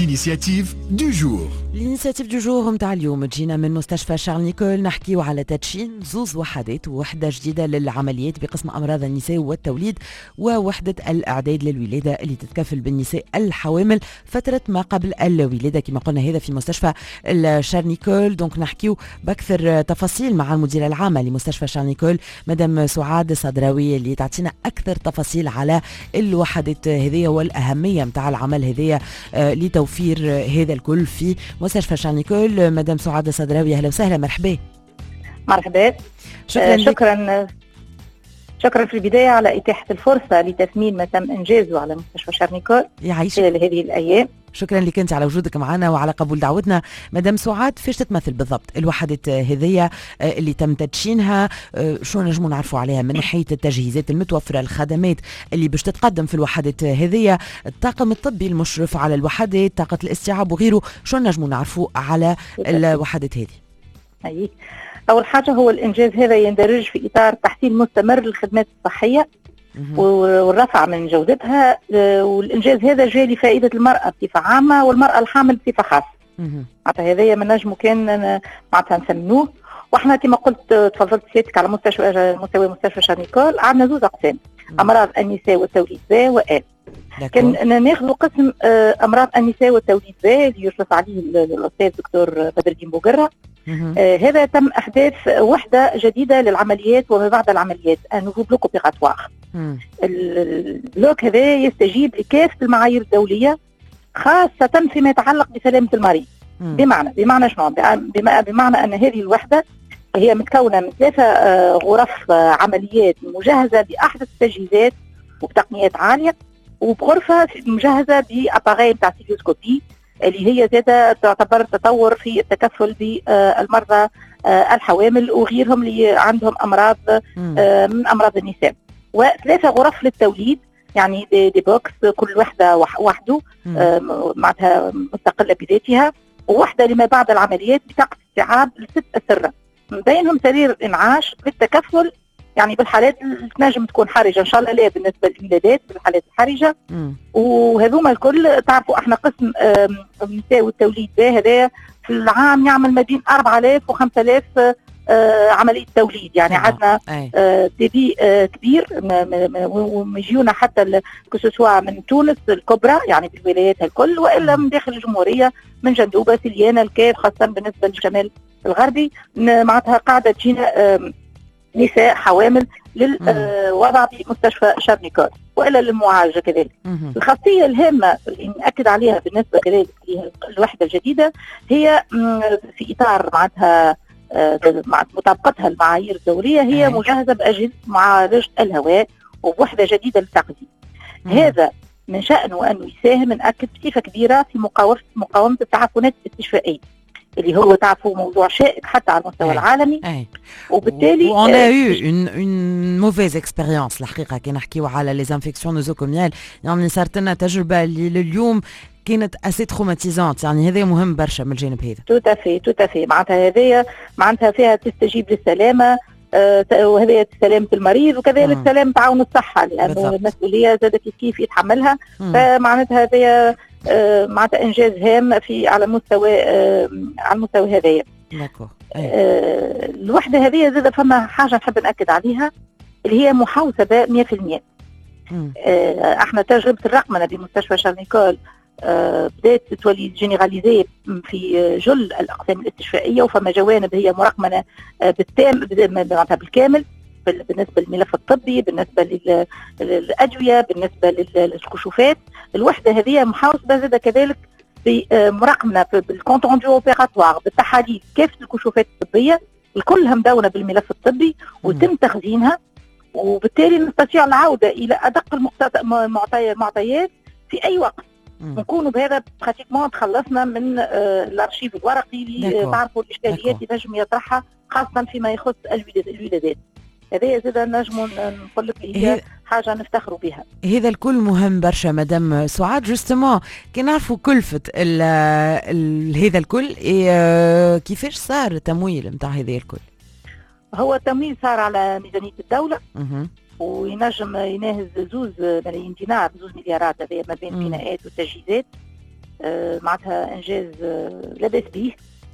l'initiative du jour. الانيسياتيف دو جور متاع اليوم تجينا من مستشفى شارل نيكول. نحكيو على تدشين زوز وحدات، وحده جديده للعمليات بقسم امراض النساء والتوليد، ووحده الاعداد للولاده اللي تتكفل بالنساء الحوامل فتره ما قبل الولاده كما قلنا، هذا في مستشفى شارل نيكول. دونك نحكيو باكثر تفاصيل مع المديره العامه لمستشفى شارل نيكول مدام سعاد صدراوي اللي تعطينا اكثر تفاصيل على الوحدات هذه والاهميه متاع العمل هذه لتوفير هذا الكل في مستشفى شارل نيكول. مدام سعاد صدراوي اهلا وسهلا، مرحبا. مرحبا. شكرا في البداية على إتاحة الفرصة لتثمين ما تم إنجازه على مستشفى شارل نيكول خلال هذه الأيام. شكرا لك انت على وجودك معنا وعلى قبول دعوتنا. مدام سعاد، فاش تتمثل بالضبط الوحدات هذية اللي تم تدشينها؟ شو نجموا نعرفوا عليها من ناحية التجهيزات المتوفرة، الخدمات اللي باش تتقدم في الوحدات هذية، الطاقم الطبي المشرف على الوحدات، طاقة الاستيعاب وغيره؟ شو نجموا نعرفوا على الوحدات هذه؟ أول حاجة هو الإنجاز هذا يندرج في إطار تحسين مستمر للخدمات الصحية والرفع من جودتها، والإنجاز هذا جاء لفائدة المرأة بصفة عامة والمرأة الحامل بصفة خاصة. معناتها هذايا من نجمو كان معناتها نسمنوه. واحنا كما قلت تفضلت سيادتك على مستوى شارل نيكول عندنا زوج أقسام: أمراض النساء والتوليد ب وآ. كان ناخذ قسم أمراض النساء والتوليد ب اللي يشرف عليه الأستاذ دكتور بدر الدين بوقرة. هذا تم إحداث وحدة جديدة للعمليات وما بعد العمليات، نوفو بلوك اوبيراتوار. البلوك هذا يستجيب لكافة المعايير الدولية خاصة فيما يتعلق بسلامة المريض. بمعنى شنو؟ بمعنى أن هذه الوحدة هي متكونة من 3 غرف عمليات مجهزة بأحدث التجهيزات وبتقنيات عالية، وبغرفة مجهزة بأباغي بتاع سيليوسكوبي اللي هي زادة تعتبر تطور في التكفل بالمرضى الحوامل وغيرهم اللي عندهم أمراض من أمراض النساء، و3 غرف للتوليد، يعني دي بوكس كل وحدة وحده معناتها مستقلة بذاتها، ووحدة لما بعد العمليات بطاقة استيعاب ل6 أسرة، بينهم سرير إنعاش للتكفل يعني بالحالات اللي تنجم تكون حرجة إن شاء الله، لا بالنسبة للولادات بالحالات الحرجة. وهذوما الكل تعرفوا احنا قسم النساء والتوليد ده هذا في العام يعمل ما بين 4000 و5000 عملية توليد، يعني عندنا ديبي كبير ومجيونا حتى كسوسوا من تونس الكبرى يعني بالولايات الكل، وإلا من داخل الجمهورية من جندوبة سليانة الكاف، خاصة بالنسبة للشمال الغربي معناتها قاعدة تجينا نساء حوامل للوضع في مستشفى شارل نيكول وإلا للمعالجة كذلك. الخاصية الهامة اللي نأكد عليها بالنسبة كذلك للوحدة الجديدة هي في إطار معناتها مطابقتها المعايير الدولية، هي مجهزة بأجهزة معالجة الهواء ووحدة جديدة للتغذية. هذا من شأنه أنه يساهم نأكد بصفة كبيرة في مقاومة التعفنات الاستشفائية اللي هو تعرفوا موضوع شائك حتى على المستوى العالمي. وبالتالي on a eu une mauvaise expérience الحقيقة كي نحكيو على les infections nosocomiales، يعني صارت لنا تجربة لليوم كانت اسي تروماتيزانت، يعني هذا مهم برشا من الجانب هذا. توتافي معناتها هذه معناتها فيها تستجيب للسلامة وهذه سلامة المريض وكذلك سلامة تعاون الصحة، لأنه المسؤولية زادت كيف يتحملها. فمعناتها هذه معناتها إنجاز هام في على المستوى هذايا. الوحدة هذه زادة فما حاجة نحب نأكد عليها اللي هي محوسبة 100%. احنا تجربة الرقمنة بمستشفى شارل نيكول بدأت تولي جينيراليزي في جل الأقسام الاستشفائية، وفما جوانب هي مرقمنة بالكامل بالنسبة للملف الطبي، بالنسبة للأدوية، بالنسبة للكشوفات. الوحدة هذه محاوسة زادة كذلك بمراقبة بالكونتون دو اوبيراتوار، بالتحاليل كافة الكشوفات الطبية الكلها مدونة بالملف الطبي وتم تخزينها، وبالتالي نستطيع العودة إلى أدق المعطيات في أي وقت. نكونوا بهذا براتيكمون تخلصنا من الارشيف الورقي اللي تعرفوا الإشكاليات اللي نجم يطرحها خاصة فيما يخص الولادات. هذا زاد نجم نقول لك هي حاجه نفتخروا بها. هذا الكل مهم برشا مدام سعاد. جوستومون كي نعرفوا كلفة هذا الكل كيفاش صار التمويل نتاع هذا الكل؟ هو التمويل صار على ميزانية الدولة وينجم يناهز 2 ملايين دينار، 2 مليارات هذه ما بين بناءات وتجهيزات. معناتها انجاز لا باس به.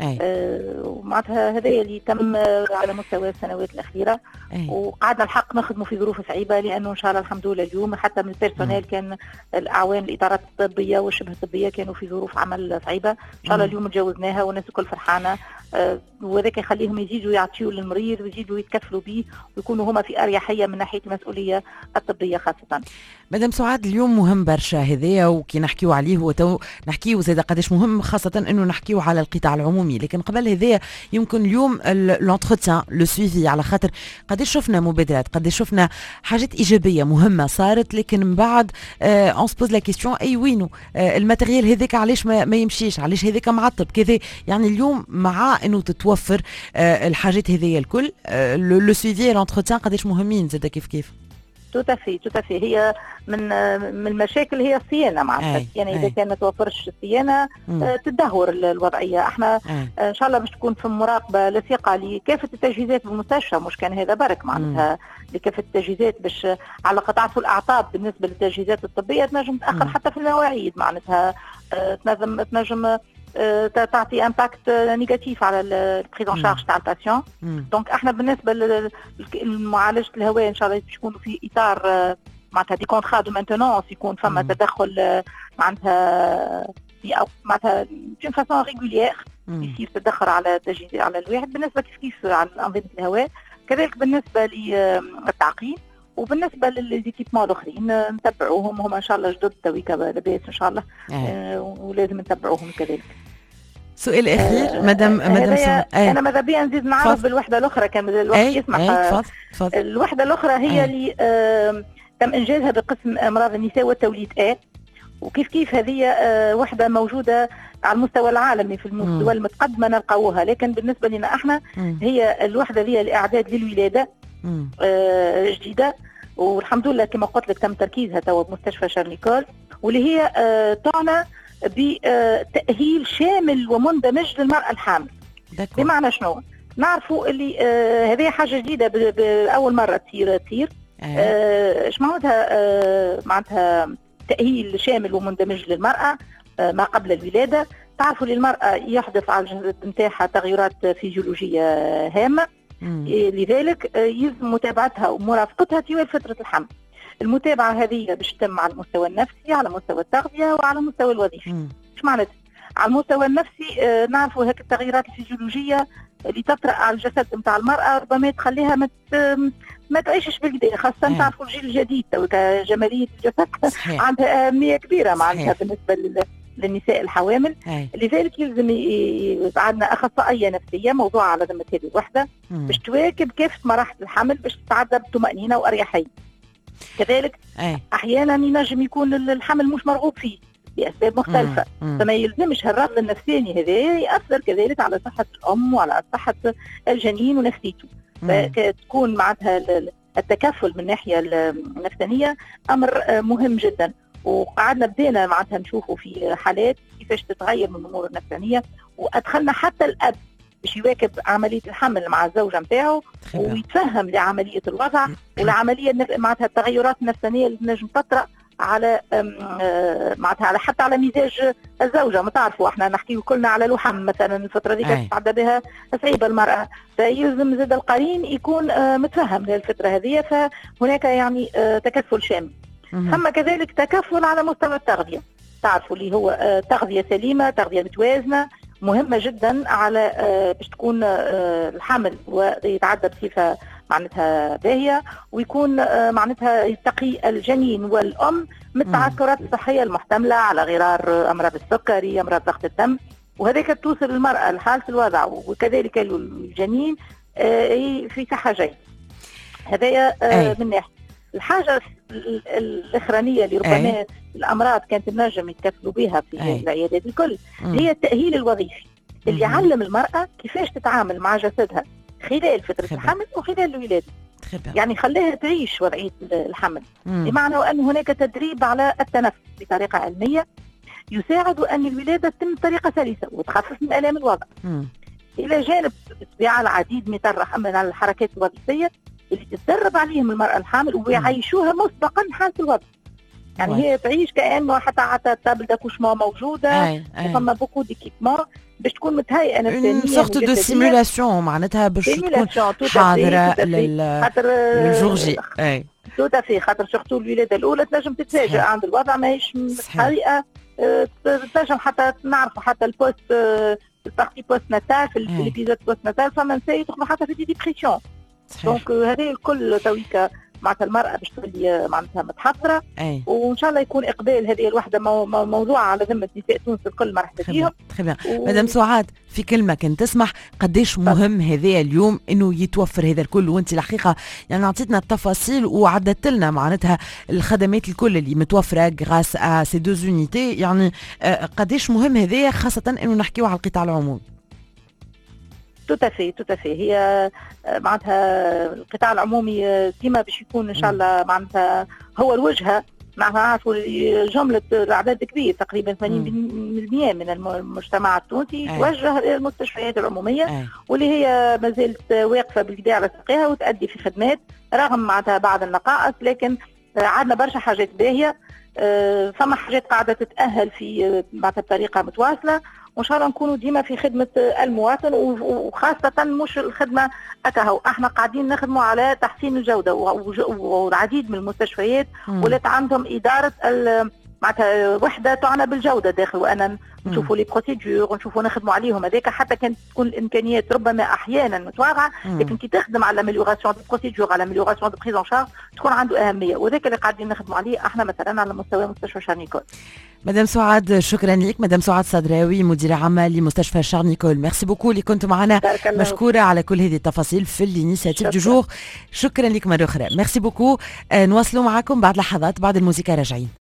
ومعناتها هذايا اللي تم على مستوى السنوات الاخيره. وقعدنا الحق نخدموا في ظروف صعيبه، لانه ان شاء الله الحمد لله اليوم حتى من البيرسونيل كان الاعوان الادارات الطبيه والشبه الطبيه كانوا في ظروف عمل صعيبه. ان شاء الله اليوم تجاوزناها والناس الكل فرحانه. وذاك يخليهم يزيدوا يعطيوا للمريض ويزيدوا يتكفلوا به ويكونوا هما في اريحيه من ناحيه المسؤوليه الطبيه خاصه. مدام سعاد، اليوم مهم برشا هذايا، وكي نحكيو عليه وتو نحكيو زاد قداش مهم، خاصه انه نحكيو على القطاع العمومي. لكن قبل هذايا يمكن اليوم لونتروتيان لو سويفي، على خاطر قداش شفنا مبادرات، قداش شفنا حاجات ايجابيه مهمه صارت، لكن من بعد اون سبوز لا كيستيون اي وينو الماتيريال هذاك علاش ما يمشيش، علاش هذاك معطب كذا. يعني اليوم مع انه تتوفر الحاجات هذيا الكل، لو سويفي لونتروتيان قداش مهمين زاد كيف توتافي هي من المشاكل هي الصيانه معناتها. يعني اذا كان ما توفرش الصيانه تدهور الوضعيه. احنا ان شاء الله باش تكون في مراقبه لصقه لكافه التجهيزات بالمستشفى، مش كان هذا برك معناتها لكافه التجهيزات، باش على قطاع الاعصاب بالنسبه للتجهيزات الطبيه تنجم تاخر حتى في المواعيد معناتها، تنجم تعطي امباكت نيجاتيف على البريزون شارج تاع الباسيون. دونك احنا بالنسبه لمعالجه الهواء ان شاء الله باش يكونوا في اطار معناتها دي كونترا دو مانتونونس، يكون فما تدخل معناتها دون فاسون ريغوليير، يصير تدخل على تجهيز على الواحد بالنسبه كيف على انظمه الهواء، كذلك بالنسبه للتعقيم وبالنسبه للزيكيبمون الاخرين نتبعوهم. هم ان شاء الله جدد تويكا لاباس ان شاء الله، ولازم نتبعوهم كذلك. سؤال اخير مدام انا ماذا بيا نزيد نعرف بالوحده الاخرى كان الوقت يسمح. الوحده الاخرى هي اللي تم انجازها بقسم امراض النساء والتوليد وكيف هذه وحده موجوده على المستوى العالمي في الدول المتقدمه نلقاوها، لكن بالنسبه لنا احنا هي الوحده هي الاعداد للولاده جديده، والحمد لله كما قلت لك تم تركيزها توا بمستشفى شارل نيكول، واللي هي تعنى بتأهيل شامل ومندمج للمرأة الحامل. بمعنى شنو؟ نعرفوا اللي هذه حاجة جديدة بأول مرة تصير ايش معناتها تأهيل شامل ومندمج للمرأة ما قبل الولادة. تعرفوا للمرأة يحدث على الجسد نتاعها تغيرات فيزيولوجية هامة، لذلك يلزم متابعتها ومرافقتها طوال فترة الحمل. المتابعة هذه باش تتم على المستوى النفسي، على مستوى التغذية، وعلى المستوى الوظيفي. ايش معناتها؟ على المستوى النفسي نعرفوا هيك التغييرات الفيزيولوجية اللي تطرأ على الجسد نتاع المرأة ربما تخليها ما تعيشش بالكدا، خاصة تعرفوا الجيل الجديد كجمالية الجسد عندها أهمية كبيرة معناتها بالنسبة للنساء الحوامل. لذلك يلزم عندنا أخصائية نفسية موضوع على ذمة هذه الوحدة باش تواكب كافة مراحل الحمل باش تتعدى بطمأنينة وأريحية. كذلك أحيانا ينجم يكون الحمل مش مرغوب فيه بأسباب مختلفة، فما يلزمش هالرفض النفساني هذا يأثر كذلك على صحة الأم وعلى صحة الجنين ونفسيته. فتكون معناتها التكفل من الناحية النفسانية أمر مهم جدا. وقعدنا بدينا معناتها نشوفوا في حالات كيفاش تتغير من الأمور النفسانية، وأدخلنا حتى الأب باش يواكب عملية الحمل مع الزوجة نتاعو ويتفهم لعملية الوضع ولعملية معناتها التغيرات النفسانية اللي نجم تطرأ على معناتها على حتى على مزاج الزوجة. ما تعرفوا احنا نحكي كلنا على لحم مثلا الفترة دي كانت تعدى بها صعيبة المرأة، فيلزم زاد القرين يكون متفهم للفترة هذه، فهناك يعني تكفل شامل. ثم كذلك تكفل على مستوى التغذية، تعرفوا اللي هو تغذية سليمة، تغذية متوازنة مهمة جدا على باش تكون الحمل ويتعدى بصفة معناتها باهية، ويكون معناتها يتقي الجنين والأم من التعثرات الصحية المحتملة على غرار أمراض السكري، أمراض ضغط الدم، وهذاك توصل المرأة لحالة الوضع وكذلك الجنين في صحة جيدة. هذايا من ناحية. الحاجة الأخرانية اللي ربما الأمراض كانت النجم يتكفلوا بها في العيادات الكل هي التأهيل الوظيفي اللي يعلم المرأة كيفاش تتعامل مع جسدها خلال فترة الحمل وخلال الولادة. يعني خليها تعيش وضعية الحمل، بمعنى أن هناك تدريب على التنفس بطريقة علمية يساعد أن الولادة تتم بطريقة سلسة وتخفف من آلام الوضع. إلى جانب بالطبيعة العديد من الحركات الوظيفية اللي تتدرب عليهم المرأة الحامل ويعيشوها مسبقا حالة الوضع. يعني هي تعيش كانه حتى تابل داكوشمون موجوده، وفما بوكو ديكيبمون باش تكون متهيئه نفسيا. اون سورت دو سيمولاسيون معناتها باش تكون حاضره للجورجي. تو تافي، خاطر سورتو الولاده الاولى تنجم تتفاجئ عند الوضع ماهيش الحقيقه. تنجم حتى نعرفوا حتى البوست البارتي بوست ناتال في الابيزود بوست ناتال فما نساء يدخلوا حتى في دي ديبريسيون. دونك هذه الكل تويكا معناتها المرأة باش تولي معناتها متحضرة، وإن شاء الله يكون إقبال. هذه الوحدة موضوع على ذمة نساء تونس الكل مرحبا بهم. مدام سعاد، في كلمة كنت تسمح قديش مهم هذا اليوم إنه يتوفر هذا الكل، وأنت الحقيقة يعني أعطيتنا التفاصيل وعدت لنا معناتها الخدمات الكل اللي متوفرة غراس à ces deux unités. يعني قديش مهم هذا، خاصة إنه نحكيو على القطاع العمومي. توتافي هي معناتها القطاع العمومي ديما باش يكون ان شاء الله معناتها هو الوجهه. معناتها نعرفوا جمله الاعداد كبير تقريبا 80% من المجتمع التونسي توجه الى المستشفيات العموميه، واللي هي ما زالت واقفه بالكدا على ساقيها وتؤدي في خدمات رغم معناتها بعض النقائص، لكن عندنا برشا حاجات باهيه. فما حاجات قاعده تتاهل في معناتها بطريقه متواصله، وان شاء الله نكونوا ديما في خدمه المواطن، وخاصه مش الخدمه هكا. احنا قاعدين نخدموا على تحسين الجوده، والعديد من المستشفيات ولات عندهم اداره معناتها وحده تعنى بالجوده داخل، وانا نشوفوا لي بروسيدور ونشوفوا نخدموا عليهم. هذاك حتى كانت تكون الامكانيات ربما احيانا متواضعه، لكن كي تخدم على اميليوراسيون دي بروسيدور، على اميليوراسيون دي بريز ان شارج، تكون عنده اهميه، وذاك اللي قاعدين نخدموا عليه احنا مثلا على مستوى مستشفى شارل نيكول. مدام سعاد شكرا لك. مدام سعاد صدراوي مديرة عامة لمستشفى شارل نيكول، ميرسي بوكو اللي كنتوا معنا، مشكورة على كل هذه التفاصيل في الانيشيتيف دو جور. شكرا لك مرة أخرى، ميرسي بوكو. نواصلوا معكم بعد لحظات، بعد الموسيقى راجعين.